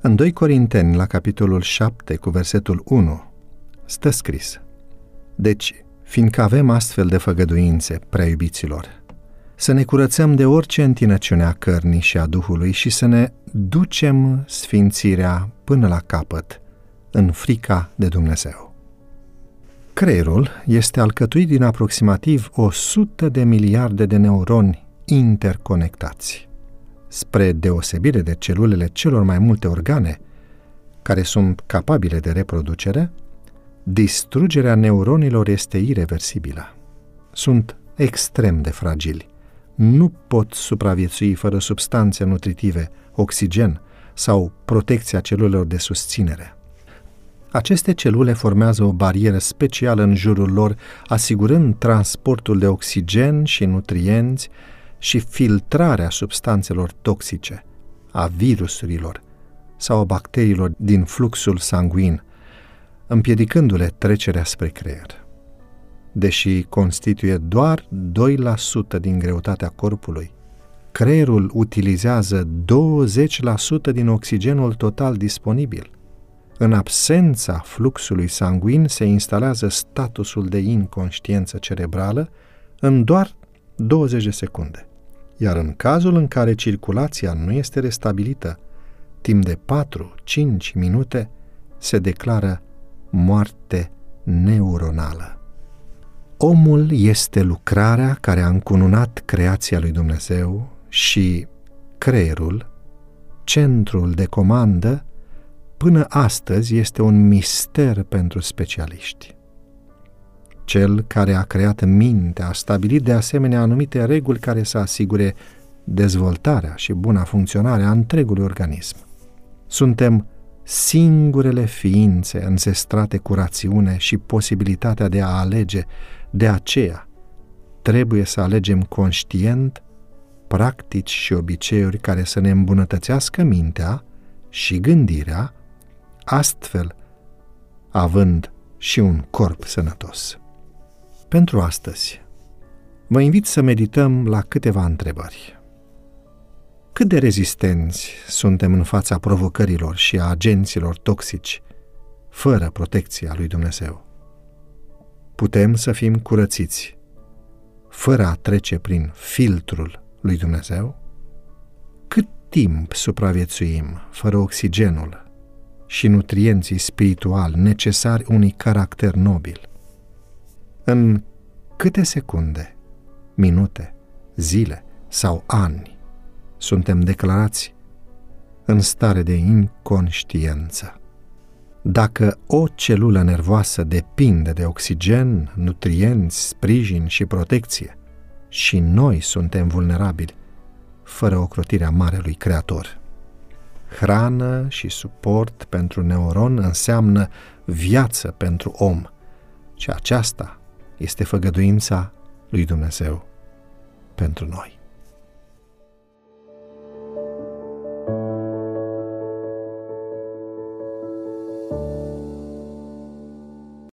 În 2 Corinteni, la capitolul 7, cu versetul 1, stă scris: Deci, fiindcă avem astfel de făgăduințe, prea iubiților, să ne curățăm de orice întinăciune a cărnii și a Duhului și să ne ducem sfințirea până la capăt, în frica de Dumnezeu. Creierul este alcătuit din aproximativ 100 de miliarde de neuroni interconectați. Spre deosebire de celulele celor mai multe organe, care sunt capabile de reproducere, distrugerea neuronilor este ireversibilă. Sunt extrem de fragili. Nu pot supraviețui fără substanțe nutritive, oxigen sau protecția celulelor de susținere. Aceste celule formează o barieră specială în jurul lor, asigurând transportul de oxigen și nutrienți și filtrarea substanțelor toxice, a virusurilor sau a bacteriilor din fluxul sanguin, împiedicându-le trecerea spre creier. Deși constituie doar 2% din greutatea corpului, creierul utilizează 20% din oxigenul total disponibil. În absența fluxului sanguin se instalează statusul de inconștiență cerebrală în doar 20 de secunde. Iar în cazul în care circulația nu este restabilită, timp de 4-5 minute se declară moarte neuronală. Omul este lucrarea care a încununat creația lui Dumnezeu și creierul, centrul de comandă, până astăzi este un mister pentru specialiști. Cel care a creat mintea a stabilit de asemenea anumite reguli care să asigure dezvoltarea și buna funcționare a întregului organism. Suntem singurele ființe înzestrate cu rațiune și posibilitatea de a alege, de aceea trebuie să alegem conștient practici și obiceiuri care să ne îmbunătățească mintea și gândirea, astfel având și un corp sănătos. Pentru astăzi, vă invit să medităm la câteva întrebări. Cât de rezistenți suntem în fața provocărilor și a agenților toxici, fără protecția lui Dumnezeu? Putem să fim curățiți, fără a trece prin filtrul lui Dumnezeu? Cât timp supraviețuim fără oxigenul și nutrienții spirituali necesari unui caracter nobil? În câte secunde, minute, zile sau ani suntem declarați în stare de inconștiență? Dacă o celulă nervoasă depinde de oxigen, nutrienți, sprijin și protecție, și noi suntem vulnerabili, fără ocrotirea Marelui Creator. Hrană și suport pentru neuron înseamnă viață pentru om, și aceasta este făgăduința lui Dumnezeu pentru noi.